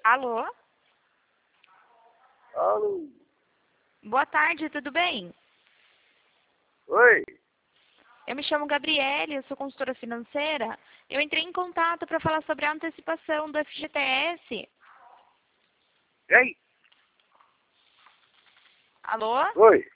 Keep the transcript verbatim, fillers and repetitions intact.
Alô? Alô? Boa tarde, tudo bem? Oi? Eu me chamo Gabriele, eu sou consultora financeira. Eu entrei em contato para falar sobre a antecipação do F G T S. Ei? Alô? Oi?